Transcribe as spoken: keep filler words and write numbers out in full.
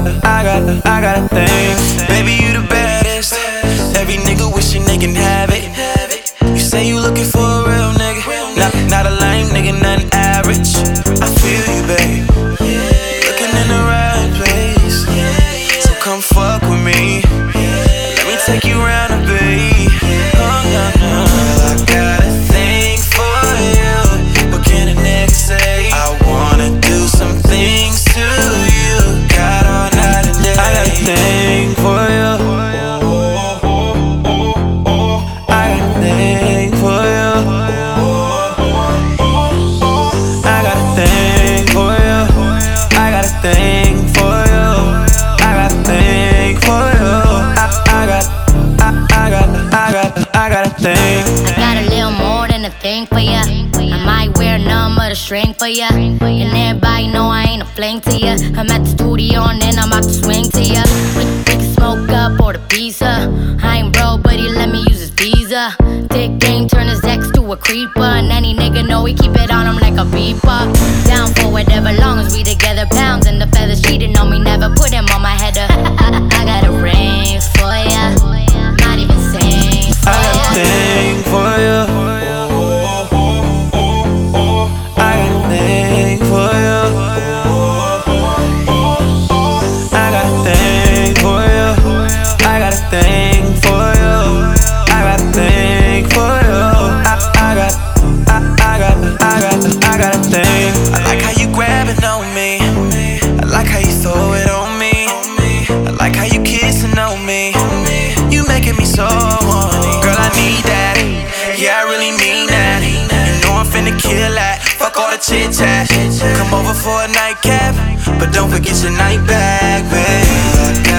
got, I got, I got a thing. Baby, you the baddest. Every nigga wishing they can have it. You say you looking for a real nigga, not, not a lame nigga, nothing average. I feel you, babe. Looking in the right place. So come fuck with me. Let me take you around the bay. Oh, no, no. I got a thing for you. What can a nigga say? I wanna do some things to you. Got all night and day. I got a thing for you. I got a thing for you. I got a thing for you. I got a thing for you. I got a thing for you. I, I got, I, I got, I got, I got a thing. I got a little more than a thing for ya. I might wear none but a string for ya. And everybody know I ain't a fling to ya. I'm at the studio and then I'm about to swing to ya. We, we can smoke up or the pizza. I ain't broke, but he let me use his visa. Dick game turn his ex to a creeper. And any nigga know we keep it on him like a beeper. Down for whatever, long as we together. Pounds and the feathers cheating on me, never put him on my header. I got a ring for ya. Not even sing for I got a ya. thing for you. I got a thing for you. I got a thing for you. I got a thing for you. I got a thing for you. I, I got, I, I got, I got, I got a thing. I like how you grabbing on me. I like how you throw it on me. I like how you kissing on me. You making me so horny. Girl, I need that. Yeah, I really mean that. You know I'm finna kill that. Fuck all the chit chat. Come over for a nightcap, but don't forget your night bag, babe.